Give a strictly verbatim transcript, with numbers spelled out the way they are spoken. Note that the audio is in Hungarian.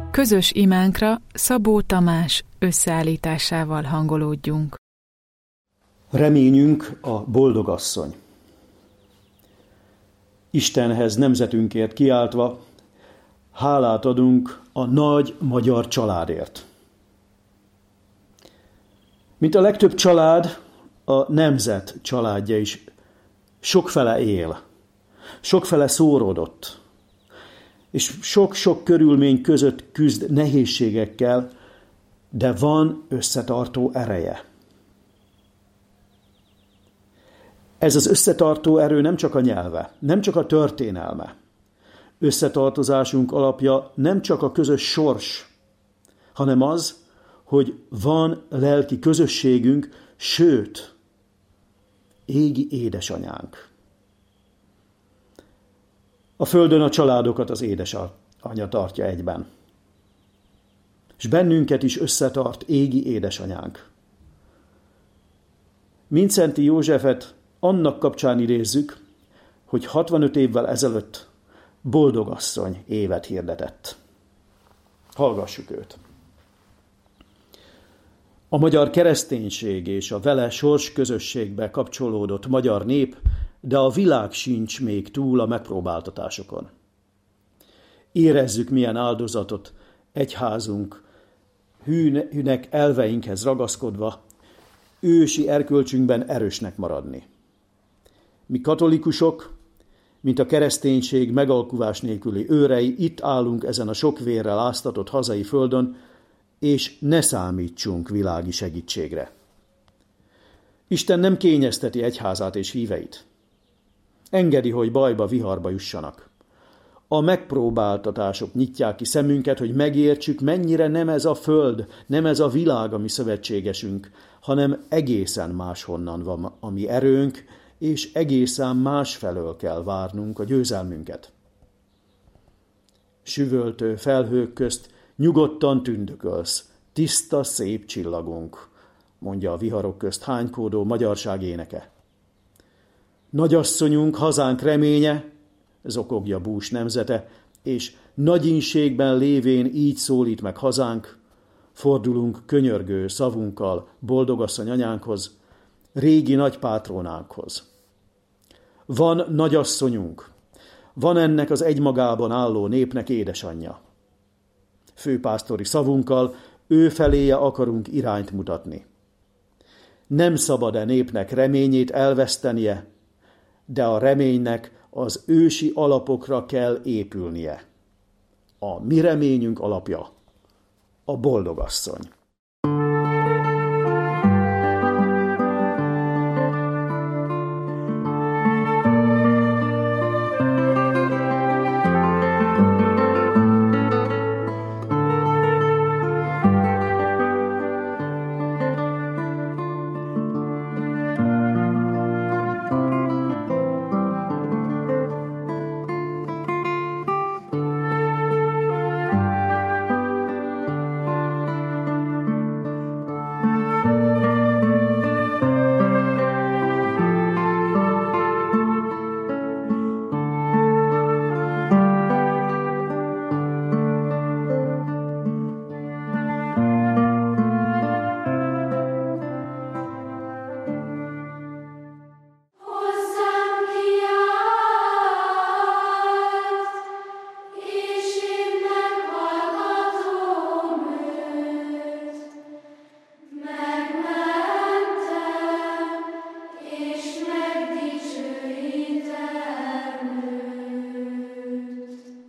Közös imánkra Szabó Tamás összeállításával hangolódjunk. Reményünk a boldogasszony. Istenhez nemzetünkért kiáltva hálát adunk a nagy magyar családért. Mint a legtöbb család, a nemzet családja is sokfele él, sokfele szóródott, és sok-sok körülmény között küzd nehézségekkel, de van összetartó ereje. Ez az összetartó erő nem csak a nyelve, nem csak a történelme. Összetartozásunk alapja nem csak a közös sors, hanem az, hogy van lelki közösségünk, sőt, égi édesanyánk. A földön a családokat az édesanyja tartja egyben. És bennünket is összetart égi édesanyánk. Mindszenty Józsefet annak kapcsán idézzük, hogy hatvanöt évvel ezelőtt boldogasszony évet hirdetett. Hallgassuk őt. A magyar kereszténység és a vele sorsközösségbe kapcsolódott magyar nép, de a világ sincs még túl a megpróbáltatásokon. Érezzük, milyen áldozatot egyházunk hűnek elveinkhez ragaszkodva, ősi erkölcsünkben erősnek maradni. Mi katolikusok, mint a kereszténység megalkuvás nélküli őrei, itt állunk ezen a sok vérrel áztatott hazai földön, és ne számítsunk világi segítségre. Isten nem kényezteti egyházát és híveit. Engedi, hogy bajba, viharba jussanak. A megpróbáltatások nyitják ki szemünket, hogy megértsük, mennyire nem ez a föld, nem ez a világ a mi szövetségesünk, hanem egészen máshonnan van a mi erőnk, és egészen másfelől kell várnunk a győzelmünket. Süvöltő felhők közt nyugodtan tündökölsz, tiszta, szép csillagunk, mondja a viharok közt hánykódó magyarság éneke. Nagyasszonyunk, hazánk reménye, zokogja bús nemzete, és nagyinségben lévén így szólít meg hazánk, fordulunk könyörgő szavunkkal boldogasszony anyánkhoz, régi nagypátrónánkhoz. Van nagyasszonyunk, van ennek az egymagában álló népnek édesanyja. Főpásztori szavunkkal ő feléje akarunk irányt mutatni. Nem szabad-e népnek reményét elvesztenie, de a reménynek az ősi alapokra kell épülnie. A mi reményünk alapja a boldogasszony.